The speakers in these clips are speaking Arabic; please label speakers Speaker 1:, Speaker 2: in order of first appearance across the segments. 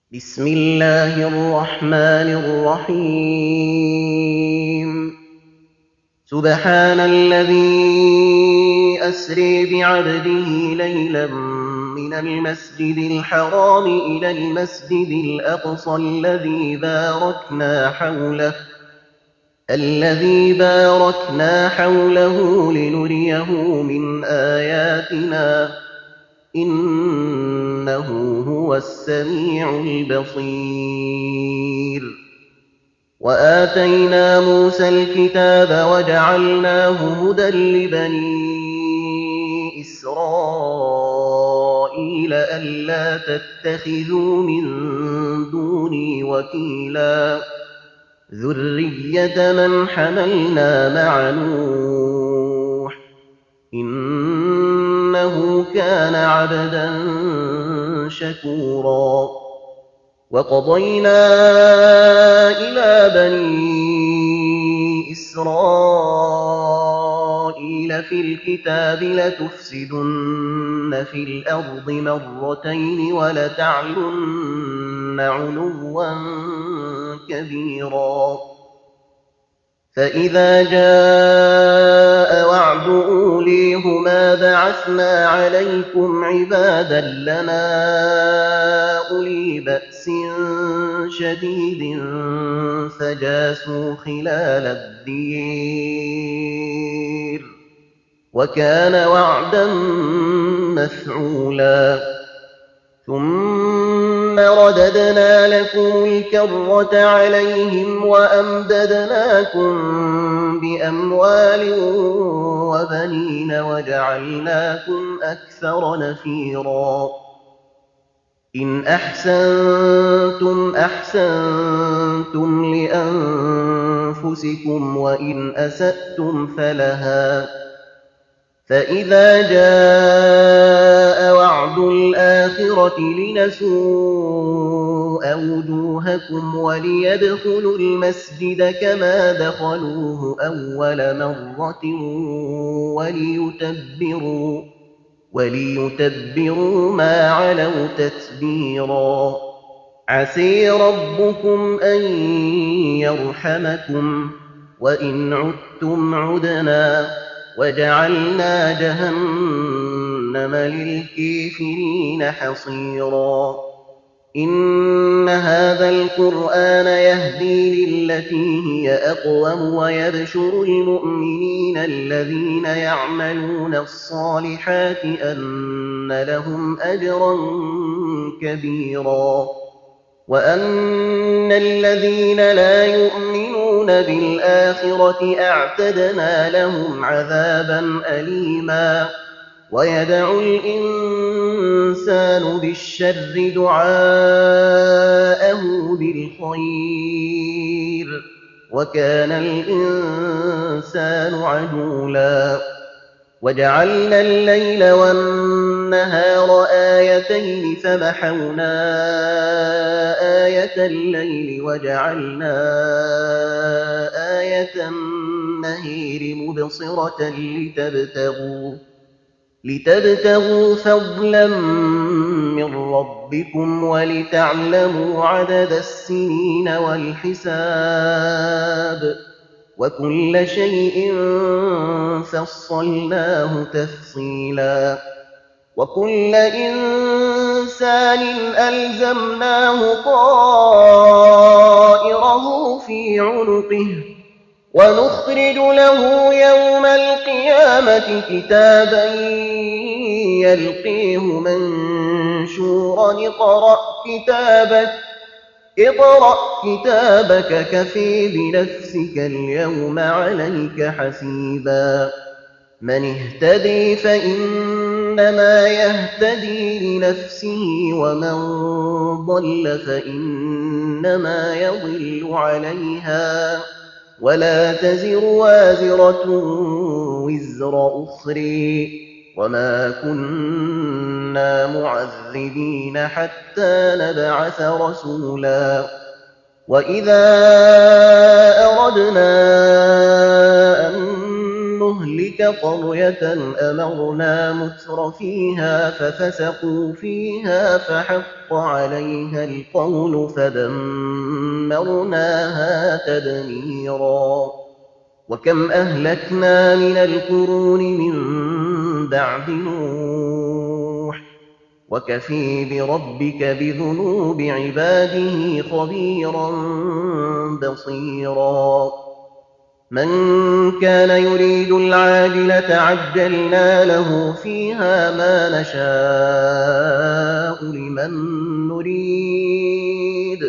Speaker 1: بسم الله الرحمن الرحيم سبحان الذي أسري بعبده ليلا من المسجد الحرام إلى المسجد الأقصى الذي باركنا حوله لنريه من آياتنا إنه هو السميع البصير وآتينا موسى الكتاب وجعلناه هدى لبني إسرائيل ألا تتخذوا من دوني وكيلا ذرية من حملنا مع نوح إنه كان عبدا شكورا وقضينا إلى بني إسرائيل في الكتاب لتفسدن في الأرض مرتين ولتعلن علوا كبيرا فإذا جاء وعد أوليهما بعثنا عليكم عبادا لنا أولي بأس شديد فجاسوا خلال الدير وكان وعدا مفعولا ثم رددنا لكم الكرة عليهم وأمددناكم بأموال وبنين وجعلناكم أكثر نفيرا إن أحسنتم أحسنتم لأنفسكم وإن أسأتم فلها فإذا جاء وعد الآخرة لنسوء وجوهكم وليدخلوا المسجد كما دخلوه أول مرة وليتبروا ما علوا تتبيرا عسي ربكم أن يرحمكم وإن عدتم عدنا وجعلنا جهنم للكافرين حصيرا إن هذا القرآن يهدي للتي هي أقوم ويبشر المؤمنين الذين يعملون الصالحات أن لهم أجرا كبيرا وأن الذين لا يؤمنون بالآخرة أعتدنا لهم عذابا أليما ويدعو الإنسان بالشر دعاءه بالخير وكان الإنسان عجولا وجعلنا الليل والنهار آيتين فمحونا آية الليل وجعلنا آية النهار مبصرة لتبتغوا فضلا من ربكم ولتعلموا عدد السنين والحساب وكل شيء فصلناه تفصيلا وكل إنسان ألزمناه طائره في عنقه ونخرج له يوم القيامة كتابا يلقيه منشورا اقرأ كتابك كفى بنفسك اليوم عليك حسيبا من اهتدي فإنما يهتدي لنفسه ومن ضل فإنما يضل عليها ولا تزر وازرة وزر أخرى وما كنا معذبين حتى نبعث رسولا وإذا أردنا أن نهلك قرية أمرنا متر فيها ففسقوا فيها فحق عليها القول فدمرناها تدميرا وكم أهلكنا من القرون من بعد نوح وكفى بربك بذنوب عباده خبيرا بصيرا من كان يريد العاجلة عجلنا له فيها ما نشاء لمن نريد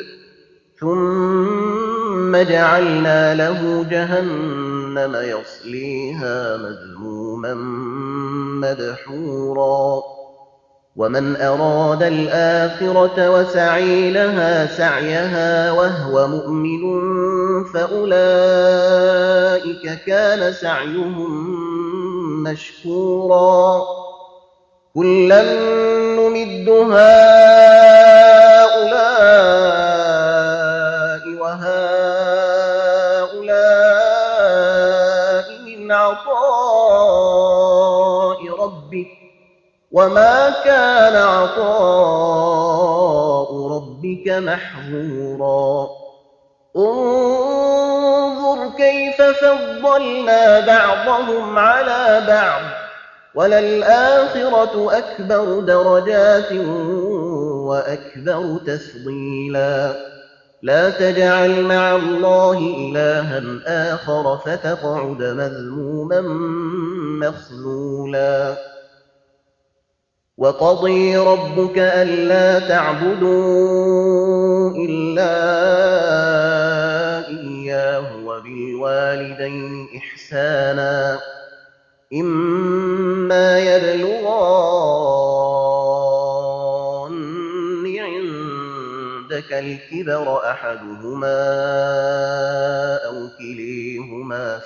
Speaker 1: ثم جعلنا له جهنم يصليها مذموما مدحورا ومن أراد الآخرة وسعي لها سعيها وهو مؤمن فأولئك كان سعيهم مشكورا كلا نمد هؤلاء وهؤلاء من عطاء ربك وما كان عطاء ربك محظورا انظر كيف فضلنا بعضهم على بعض وللآخرة أكبر درجات وأكبر تفضيلا لا تجعل مع الله إلها آخر فتقعد مذموما مخذولا وقضي ربك ألا تعبدوا إلا إياه وبالوالدين إحسانا إما يبلغن عندك الكبر أحدهما أو كليهما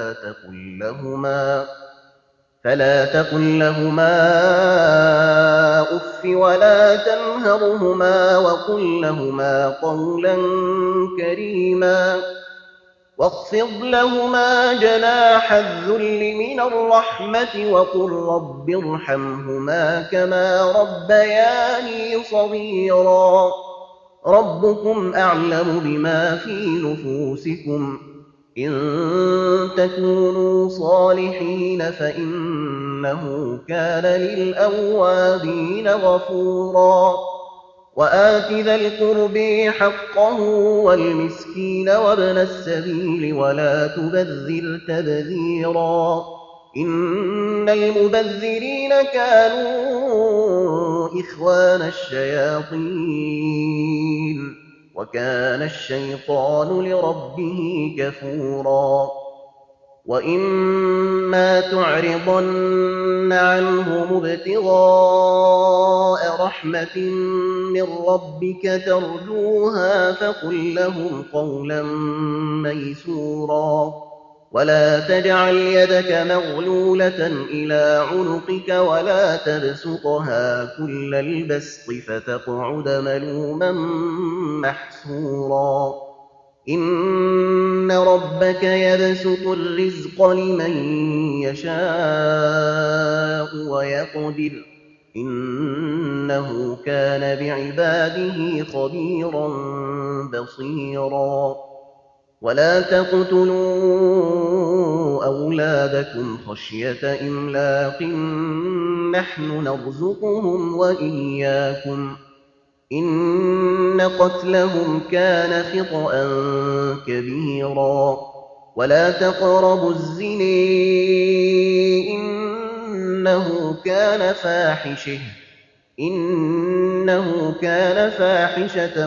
Speaker 1: فلا تقل لهما أف ولا تنهرهما وقل لهما قولا كريما واخفض لهما جناح الذل من الرحمة وقل رب ارحمهما كما ربياني صغيرا ربكم أعلم بما في نفوسكم إن تكونوا صالحين فإنه كان للأوابين غفورا وآت ذا القرب حقه والمسكين وابن السبيل ولا تبذر تبذيرا إن المبذرين كانوا إخوان الشياطين وكان الشيطان لربه كفورا وإما تعرضن عنهم ابتغاء رحمة من ربك ترجوها فقل لهم قولا ميسورا ولا تجعل يدك مغلولة إلى عنقك ولا تبسطها كل البسط فتقعد ملوما محسورا إن ربك يبسط الرزق لمن يشاء ويقدر إنه كان بعباده خبيرا بصيرا ولا تقتلوا أولادكم خشية إملاق نحن نرزقهم وإياكم إن قتلهم كان خطأ كبيرا ولا تقربوا الزنا إنه كان فاحشة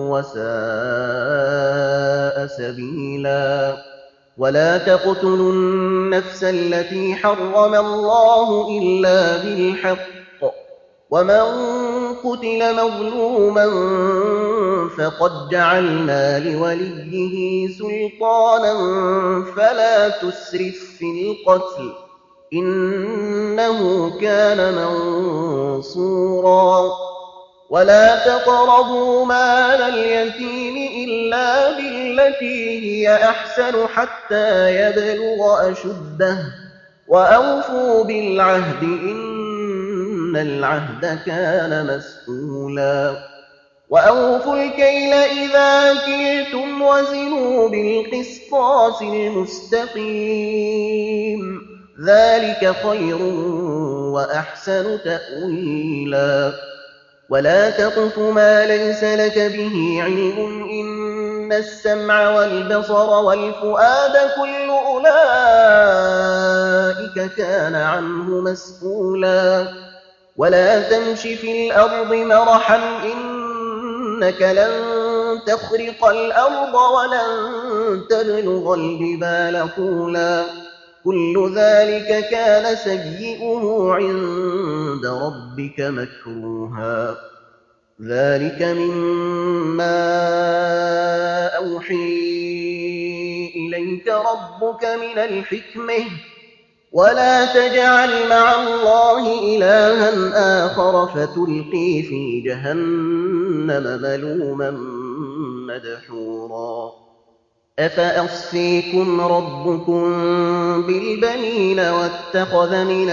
Speaker 1: وساء سبيلا ولا تقتلوا النفس التي حرم الله إلا بالحق ومن قتل مظلوما فقد جعلنا لوليه سلطانا فلا تسرف في القتل إنه كان منصورا ولا تقربوا مال اليتيم إلا بالتي هي أحسن حتى يبلغ أشده وَأَوْفُوا بِالْعَهْدِ ۖ إِنَّ الْعَهْدَ كَانَ مَسْئُولًا وَأَوْفُوا الْكَيْلَ إِذَا كِلْتُمْ وَزِنُوا بِالْقِسْطَاسِ الْمُسْتَقِيمِ ذَٰلِكَ خَيْرٌ وَأَحْسَنُ تَأْوِيلًا وَلَا تَقْفُ مَا لَيْسَ لَكَ بِهِ عِلْمٌ ۚ إِنَّ السَّمْعَ وَالْبَصَرَ وَالْفُؤَادَ كُلُّ أُولَٰئِكَ كَانَ عَنْهُ مَسْئُولًا وَلَا تَمْشِ فِي الْأَرْضِ مَرَحًا ۖ إِنَّكَ لَن تَخْرِقَ الْأَرْضَ وَلَن تَبْلُغَ الْجِبَالَ طُولًا ۚ كُلُّ ذَٰلِكَ كَانَ سَيِّئُهُ عِندَ رَبِّكَ مَكْرُوهًا ذَٰلِكَ مِمَّا أَوْحَىٰ إِلَيْكَ رَبُّكَ مِنَ الْحِكْمَةِ ۗ وَلَا تَجْعَلْ مَعَ اللَّهِ إِلَٰهًا آخَرَ فَتُلْقِيَ فِي جَهَنَّمَ مَلُومًا مَّدْحُورًا أَفَأَصْفَاكُمْ رَبُّكُم بِالْبَنِينَ وَاتَّخَذَ مِنَ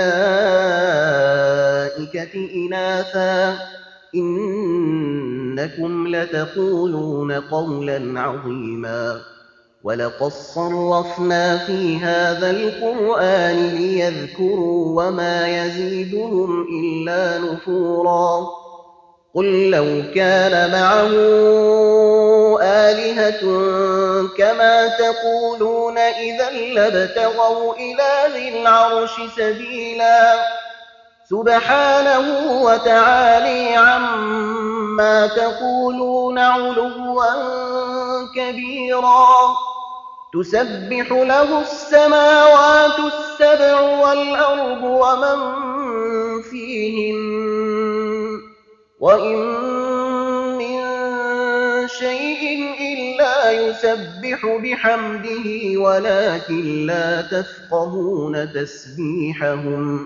Speaker 1: الْمَلَائِكَةِ إِنَاثًا ۚ إِنَّكُمْ لَتَقُولُونَ قَوْلًا عَظِيمًا وَلَقَدْ صَرَّفْنَا فِي هَٰذَا الْقُرْآنِ لِيَذْكُرُوا وَمَا يَزِيدُهُمْ إِلَّا نُفُورًا قُل لَّوْ كَانَ مَعَهُ آلِهَةٌ كَمَا تَقُولُونَ إِذًا لَّابْتَغَوْا إِلَىٰ ذِي الْعَرْشِ سَبِيلًا سُبْحَانَهُ وَتَعَالَىٰ عَمَّا تَقُولُونَ عُلُوًّا كَبِيرًا تُسَبِّحُ لَهُ السَّمَاوَاتُ السَّبْعُ وَالْأَرْضُ وَمَن فِيهِنَّ ۚ وَإِن مِّن شَيْءٍ إِلَّا يُسَبِّحُ بِحَمْدِهِ وَلَٰكِن لَّا تَفْقَهُونَ تَسْبِيحَهُمْ ۗ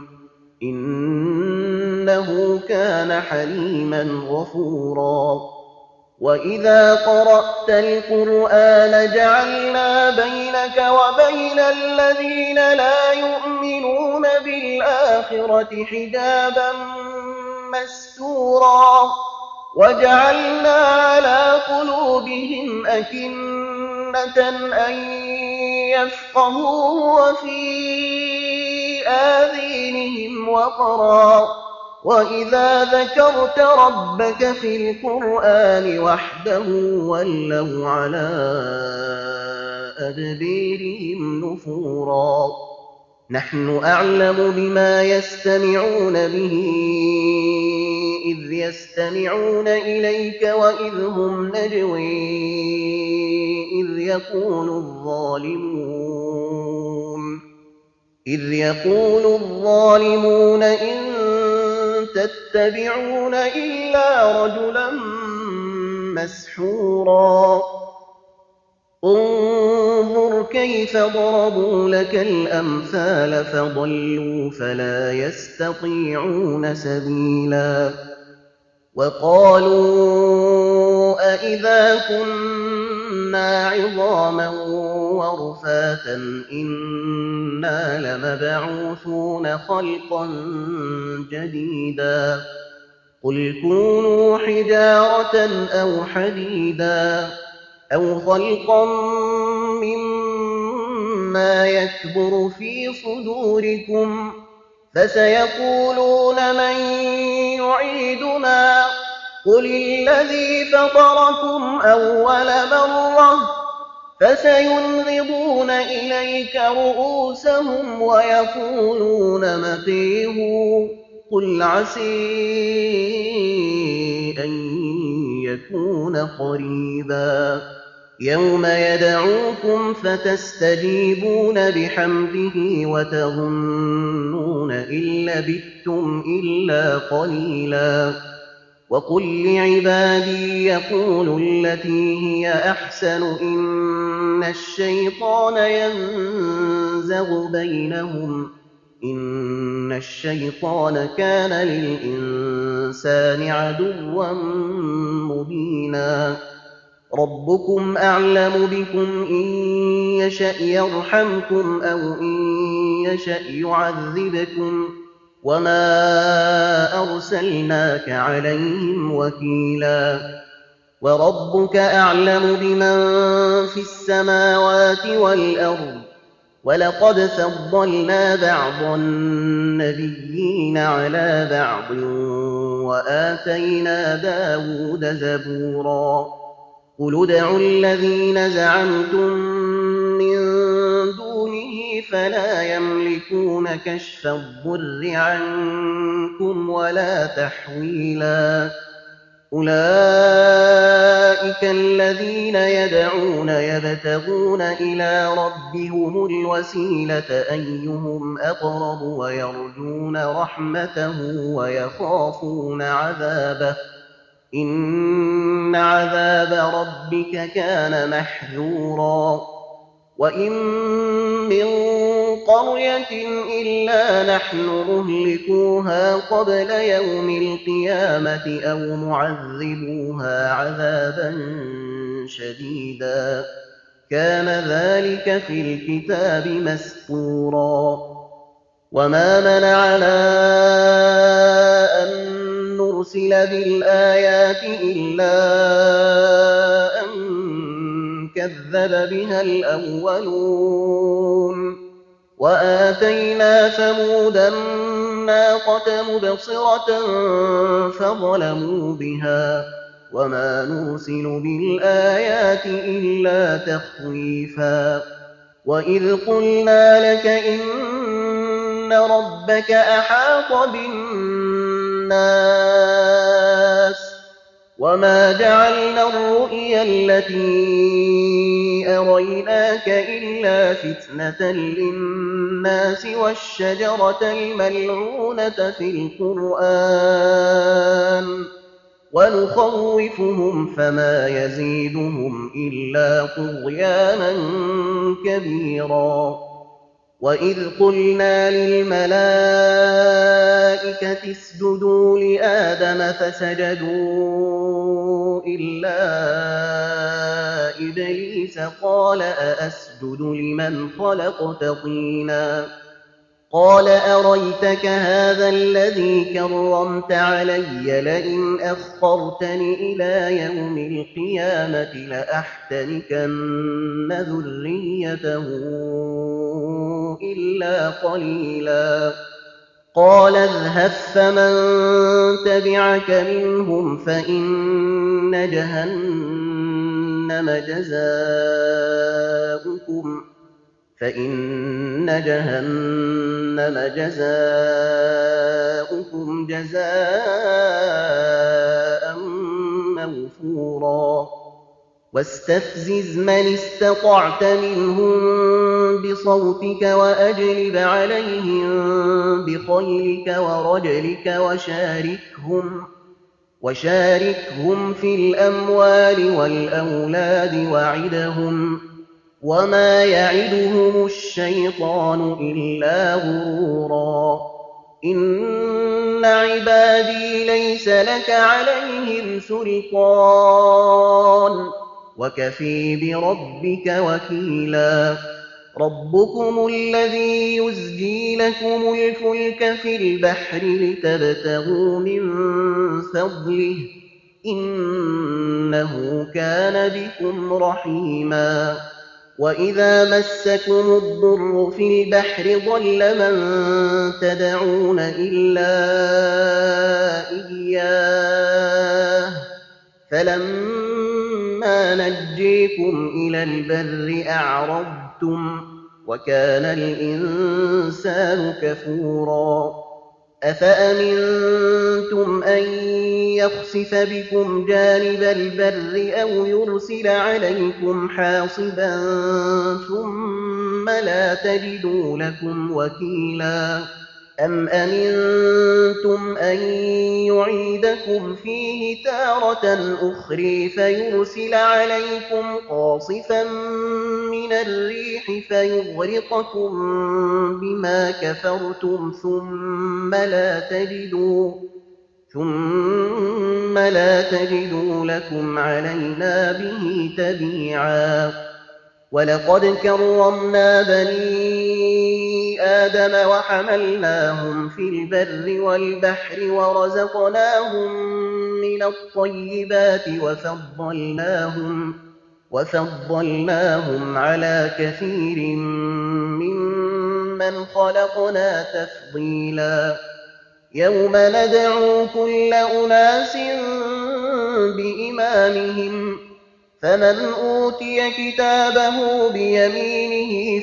Speaker 1: إِنَّهُ كَانَ حَلِيمًا غَفُورًا وَإِذَا قَرَأْتَ الْقُرْآنَ جَعَلْنَا بَيْنَكَ وَبَيْنَ الَّذِينَ لَا يُؤْمِنُونَ بِالْآخِرَةِ حِجَابًا مَّسْتُورًا وَجَعَلْنَا عَلَىٰ قُلُوبِهِمْ أَكِنَّةً أَن يَفْقَهُوهُ وَفِي آذَانِهِمْ وَقْرًا ۚ وَإِذَا ذَكَرْتَ رَبَّكَ فِي الْقُرْآنِ وَحْدَهُ وَلَّوْا عَلَىٰ أَدْبَارِهِمْ نُفُورًا نَّحْنُ أَعْلَمُ بِمَا يَسْتَمِعُونَ بِهِ إِذْ يَسْتَمِعُونَ إِلَيْكَ وَإِذْ هُمْ نَجْوَىٰ إِذْ يَقُولُ الظَّالِمُونَ إِن تَتَّبِعُونَ إِلَّا رَجُلًا مَّسْحُورًا انظُرْ كَيْفَ ضَرَبُوا لَكَ الْأَمْثَالَ فَضَلُّوا فَلَا يَسْتَطِيعُونَ سَبِيلًا وَقَالُوا أَإِذَا كُنَّا عِظَامًا وَرُفَاتًا إِنَّا لَمَبْعُوثُونَ خَلْقًا جَدِيدًا قُلْ كُونُوا حِجَارَةً أَوْ حَدِيدًا أَوْ خَلْقًا مِّمَّا يَكْبُرُ فِي صُدُورِكُمْ ۖ فَسَيَقُولُونَ مَن يُعِيدُنَا قُلِ الَّذِي فَطَرَكُمْ أَوَّلَ مَرَّةٍ فَسَيُنْغِضُونَ إِلَيْكَ رُءُوسَهُمْ وَيَقُولُونَ مَتَىٰ هُوَ قُلْ عَسَىٰ أَن يَكُونَ قَرِيبًا يَوْمَ يَدْعُوكُمْ فَتَسْتَجِيبُونَ بِحَمْدِهِ وَتَظُنُّونَ إِن لَّبِثْتُمْ إِلَّا قَلِيلًا وَقُل لِّعِبَادِي يَقُولُوا الَّتِي هِيَ أَحْسَنُ إِنَّ الشَّيْطَانَ يَنزَغُ بَيْنَهُمْ إِنَّ الشَّيْطَانَ كَانَ لِلْإِنسَانِ عَدُوًّا مُّبِينًا رَبُّكُمْ أَعْلَمُ بِكُمْ ۖ إِن يَشَأْ يَرْحَمْكُمْ أَوْ إِن يَشَأْ يُعَذِّبْكُمْ وَمَا أَرْسَلْنَاكَ عَلَيْهِمْ وَكِيلًا وَرَبُّكَ أَعْلَمُ بِمَن فِي السَّمَاوَاتِ وَالْأَرْضِ وَلَقَدْ فَضَّلْنَا بَعْضَ النَّبِيِّينَ عَلَىٰ بَعْضٍ وَآتَيْنَا دَاوُودَ زَبُورًا قُلِ ادْعُوا الَّذِينَ زَعَمْتُم مِّن دُونِهِ فَلَا يَمْلِكُونَ كَشْفَ الضُّرِّ عَنكُمْ وَلَا تَحْوِيلًا أُولَٰئِكَ الَّذِينَ يَدْعُونَ يَبْتَغُونَ إِلَىٰ رَبِّهِمُ الْوَسِيلَةَ أَيُّهُمْ أَقْرَبُ وَيَرْجُونَ رَحْمَتَهُ وَيَخَافُونَ عَذَابَهُ ۚ إِنَّ عَذَابَ رَبِّكَ كَانَ مَحْذُورًا وَإِن مِّن قَرْيَةٍ إِلَّا نَحْنُ مُهْلِكُوهَا قَبْلَ يَوْمِ الْقِيَامَةِ أَوْ مُعَذِّبُوهَا عَذَابًا شَدِيدًا ۚ كَانَ ذَٰلِكَ فِي الْكِتَابِ مَسْطُورًا وَمَا مَنَعَنَا أَن نُّرْسِلَ بِالْآيَاتِ إِلَّا أَن كَذَّبَ بِهَا الْأَوَّلُونَ وَآتَيْنَا ثَمُودَ النَّاقَةَ مُبْصِرَةً فَظَلَمُوا بِهَا ۚ وَمَا نُرْسِلُ بِالْآيَاتِ إِلَّا تَخْوِيفًا وَإِذْ قُلْنَا لَكَ إِنَّ رَبَّكَ أَحَاطَ بِالنَّاسِ وَمَا جَعَلْنَا الرُّؤْيَا الَّتِي أَرَيْنَاكَ إِلَّا فِتْنَةً لِّلنَّاسِ وَالشَّجَرَةَ الْمَلْعُونَةَ فِي الْقُرْآنِ وَنُخَوِّفُهُمْ فَمَا يَزِيدُهُمْ إِلَّا طُغْيَانًا كَبِيرًا وَإِذْ قُلْنَا لِلْمَلَائِكَةِ اسْجُدُوا لِآدَمَ فَسَجَدُوا إِلَّا إِبْلِيسَ قَالَ أَأَسْجُدُ لِمَنْ خَلَقْتَ طِينًا قَالَ أَرَيْتَكَ هَٰذَا الَّذِي كَرَّمْتَ عَلَيَّ لَئِنْ أَخَّرْتَنِ إِلَىٰ يَوْمِ الْقِيَامَةِ لَأَحْتَنِكَنَّ ذُرِّيَّتَهُ إِلَّا قَلِيلًا قَالَ اذْهَب فَّمَن تَبِعَكَ مِنْهُمْ فَإِنَّ جَهَنَّمَ جَزَاؤُكُمْ جَزَاءً مَّوْفُورًا وَاسْتَفْزِزْ مَنِ اسْتَطَعْتَ مِنْهُم بِصَوْتِكَ وَأَجْلِبْ عَلَيْهِم بِخَيْلِكَ وَرَجِلِكَ وَشَارِكْهُمْ فِي الْأَمْوَالِ وَالْأَوْلَادِ وَعِدْهُمْ ۚ وَمَا يَعِدُهُمُ الشَّيْطَانُ إِلَّا غُرُورًا إِنَّ عِبَادِي لَيْسَ لَكَ عَلَيْهِمْ سُلْطَانٌ وَكَفِي بِرَبِّكَ وَكِيلًا رَبُّكُمُ الَّذِي يُزْجِي لَكُمُ الْفُلْكَ فِي الْبَحْرِ لِتَبْتَغُوا مِن فَضْلِهِ ۚ إِنَّهُ كَانَ بِكُمْ رَحِيمًا وَإِذَا مَسَّكُمُ الضُّرُّ فِي الْبَحْرِ ضَلَّ مَن تَدْعُونَ إِلَّا إِيَّاهُ فَلَمَّا نَجَّيْكُمْ إِلَى الْبَرِّ أَعْرَضْتُمْ ۚ وَكَانَ الْإِنسَانُ كَفُورًا أَفَأَمِنتُمْ أَن يَخْسِفَ بِكُمْ جَانِبَ الْبَرِّ أَوْ يُرْسِلَ عَلَيْكُمْ حَاصِبًا ثُمَّ لَا تَجِدُوا لَكُمْ وَكِيلًا أَمْ أَمِنتُمْ أَن يُعِيدَكُمْ فِيهِ تَارَةً أُخْرَىٰ فَيُرْسِلَ عَلَيْكُمْ قَاصِفًا مِّنَ الرِّيحِ فَيُغْرِقَكُم بِمَا كَفَرْتُمْ ثُمَّ لَا تَجِدُوا لَكُمْ عَلَيْنَا بِهِ تَبِيعًا وَلَقَدْ كَرَّمْنَا بَنِي آدم وحملناهم في البر والبحر ورزقناهم من الطيبات وفضلناهم على كثير ممن خلقنا تفضيلا يوم ندعو كل أناس بإمامهم فمن أوتي كتابه بيمينه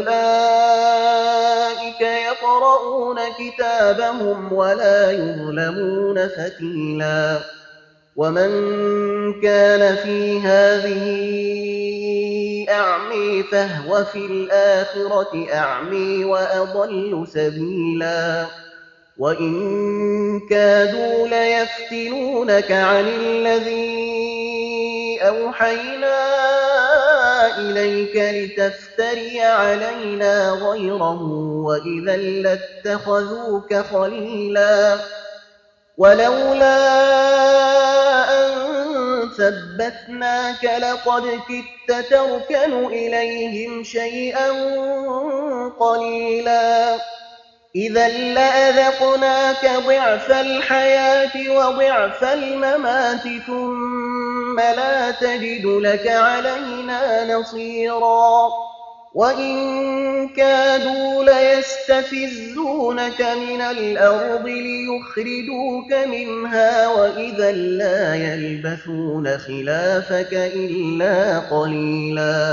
Speaker 1: فأولئك يقرؤون كتابهم ولا يظلمون فتيلا ومن كان في هذه أعمي فهو في الآخرة أعمي وأضل سبيلا وإن كادوا ليفتنونك عن الذي أوحينا إليك لتفتري علينا غيره وإذا لاتخذوك خليلا ولولا أن ثبتناك لقد كدت تركن إليهم شيئا قليلا إذا لأذقناك ضعف الحياة وضعف الممات ثم لا تجد لك علينا نصيرا وإن كادوا ليستفزونك من الأرض ليخرجوك منها وإذا لا يلبثون خلافك إلا قليلا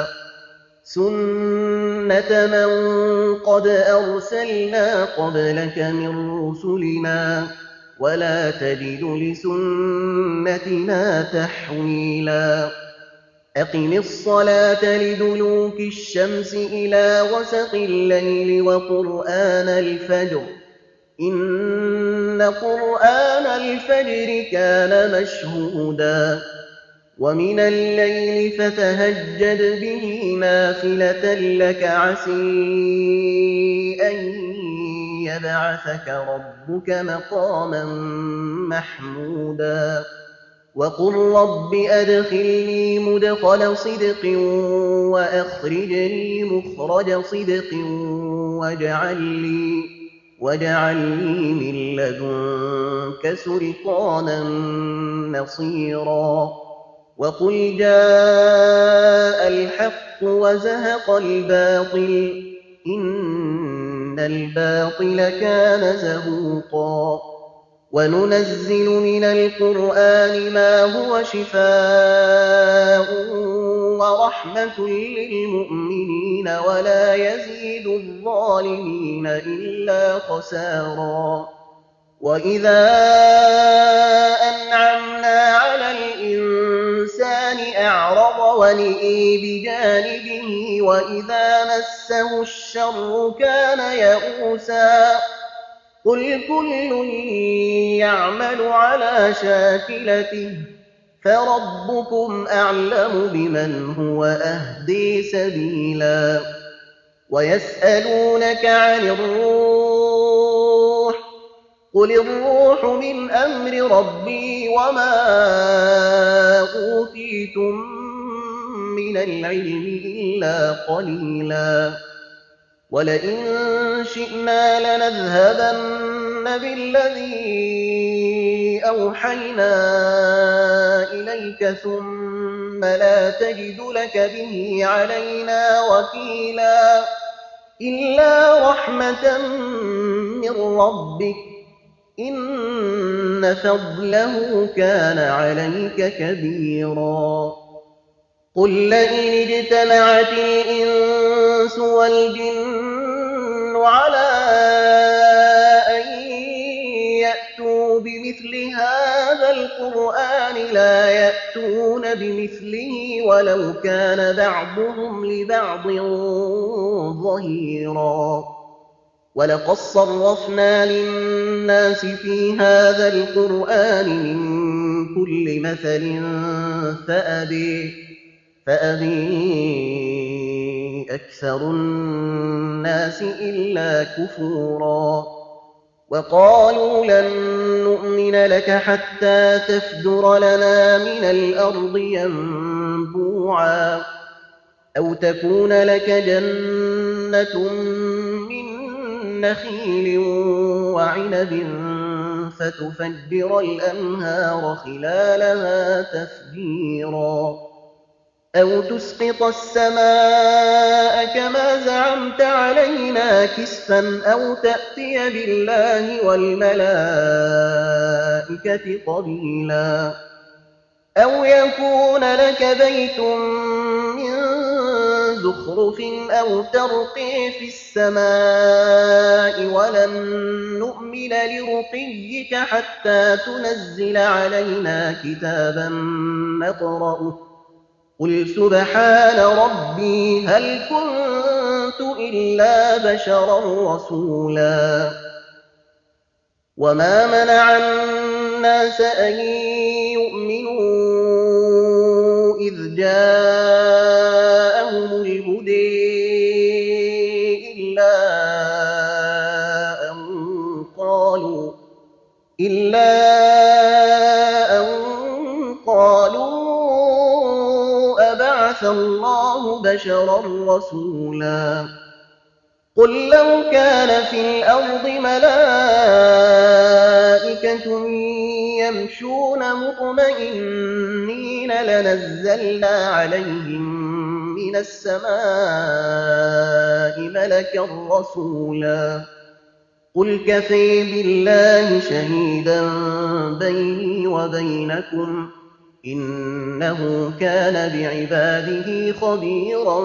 Speaker 1: سنة من قد أرسلنا قبلك من رسلنا ولا تجد لسنتنا تحويلا أقم الصلاة لدلوك الشمس إلى غسق الليل وقرآن الفجر إن قرآن الفجر كان مشهودا ومن الليل فتهجد به نافلة لك عسى أن يبعثك ربك مقاما محمودا وقل رب أدخلني مدخل صدق وأخرجني مخرج صدق واجعل لي من لدنك سلطانا نصيرا وقل جاء الحق وزهق الباطل إن الباطل كان زهوقا وننزل من القرآن ما هو شفاء ورحمة للمؤمنين ولا يزيد الظالمين إلا خسارا وإذا أنعمنا على الإنسان أعرض ونئي بجانبه وإذا مسه الشر كان يئوسا قل كل يعمل على شاكلته فربكم أعلم بمن هو أهدي سبيلا ويسألونك عن الروح قل الروح من أمر ربي وما أوتيتم من العلم إلا قليلا ولئن شئنا لنذهبن بالذي أوحينا إليك ثم لا تجد لك به علينا وكيلا إلا رحمة من ربك إن فضله كان عليك كبيرا قل لئن اجتمعت الإنس والجن على أن يأتوا بمثل هذا القرآن لا يأتون بمثله ولو كان بعضهم لبعض ظهيرا ولقد صرفنا للناس في هذا القرآن من كل مثل فأبي أكثر الناس إلا كفورا وقالوا لن نؤمن لك حتى تفجر لنا من الأرض ينبوعا أو تكون لك جنة من نخيل وعنب فتفجر الأنهار خلالها تفجيرا أو تسقط السماء كما زعمت علينا كسفا أو تأتي بالله والملائكة قبيلا أو يكون لك بيت من زخرف أو ترقي في السماء ولن نؤمن لرقيك حتى تنزل علينا كتابا نقرأه قل سبحان ربي هل كنت إلا بشرا رسولا وما منع الناس أن يؤمنوا إذ جاءهم الهدى إلا أن قالوا أبعث الله بشرا رسولا قل لو كان في الأرض ملائكة يمشون مطمئنين لنزلنا عليهم من السماء ملكا رسولا قل كفى بالله شهيدا بيني وبينكم إنه كان بعباده خبيرا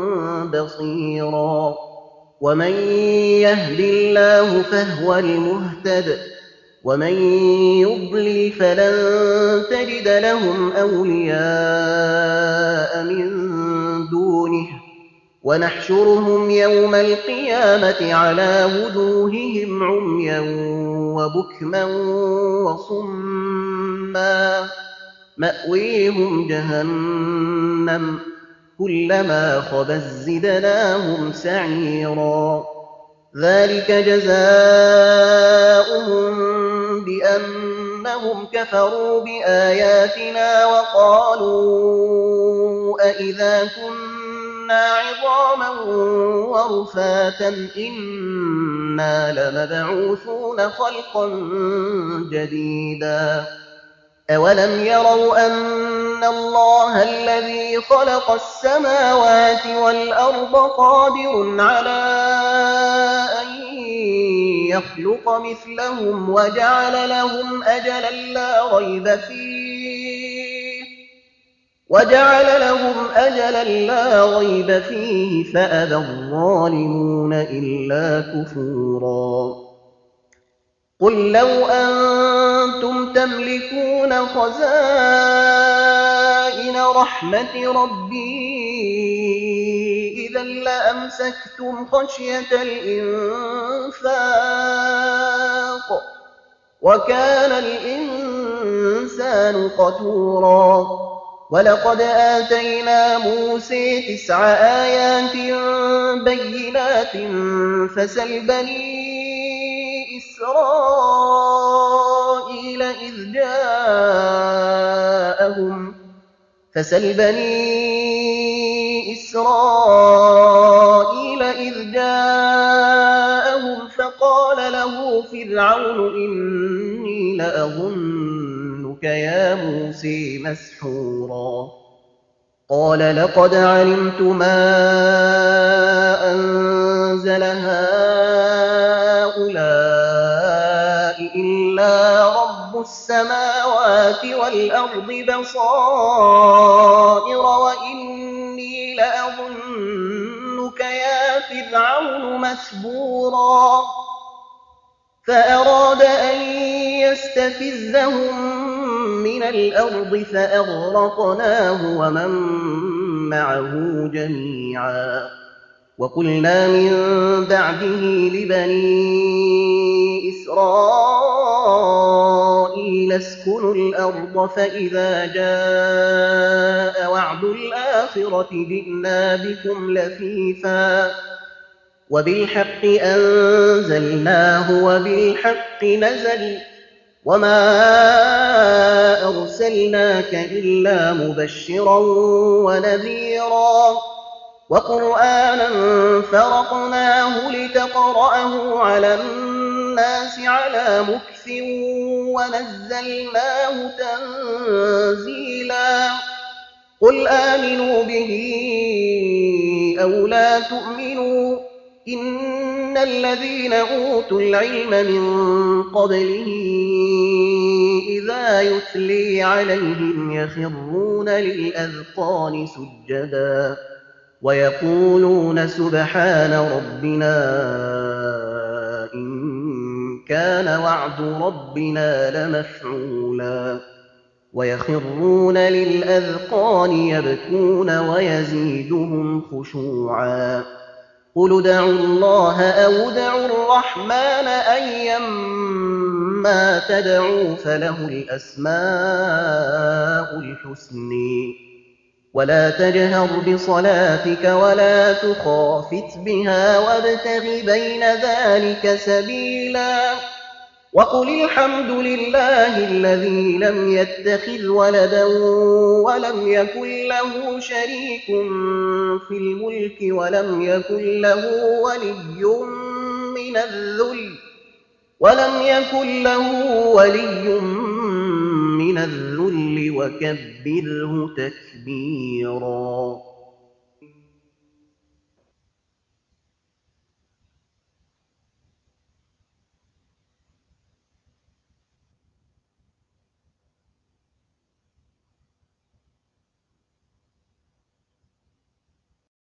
Speaker 1: بصيرا ومن يهد الله فهو المهتد ومن يضلل فلن تجد لهم أولياء من دونه ونحشرهم يوم القيامة على وجوههم عميا وبكما وصما مأويهم جهنم كلما خبت زدناهم سعيرا ذلك جزاؤهم بأنهم كفروا بآياتنا وقالوا أئذا كنا عظاما ورفاتا إنا لمبعوثون خلقا جديدا أولم يروا أن الله الذي خلق السماوات والأرض قادر على أن يخلق مثلهم وجعل لهم أجلا لا ريب فيه فأبى الظالمون إلا كفورا قل لو أنتم تملكون خزائن رحمة ربي إذا لأمسكتم خشية الإنفاق وكان الإنسان قتورا ولقد آتينا موسى 9 آيات بينات فسل بني إسرائيل إذ جاءهم فقال له فرعون إني لأظنك يا موسى مسحورا قال لقد علمت ما أنزل هؤلاء إلا رب السماوات والأرض بصائر وإني لأظنك يا فرعون مسحورا فأراد أن يستفزهم من الأرض فأغرقناه ومن معه جميعا وقلنا من بعده لبني إسرائيل اسكنوا الأرض فإذا جاء وعد الآخرة جئنا بكم لفيفا وبالحق أنزلناه وبالحق نزل وما أرسلناك إلا مبشرا ونذيرا وقرآنا فرقناه لتقرأه على الناس على مكث ونزلناه تنزيلا قل آمنوا به أو لا تؤمنوا إن الذين أوتوا العلم من قبله إذا يتلي عليهم يخرون للأذقان سجدا ويقولون سبحان ربنا إن كان وعد ربنا لمفعولا ويخرون للأذقان يبكون ويزيدهم خشوعا قل ادعوا الله أو ادعوا الرحمن أيما تدعوا فله الأسماء الحسنى ولا تجهر بصلاتك ولا تخافت بها وابتغ بين ذلك سبيلا وقل الحمد لله الذي لم يتخذ ولدا ولم يكن له شريك في الملك ولم يكن له ولي من الذل وكبره تكبيرا.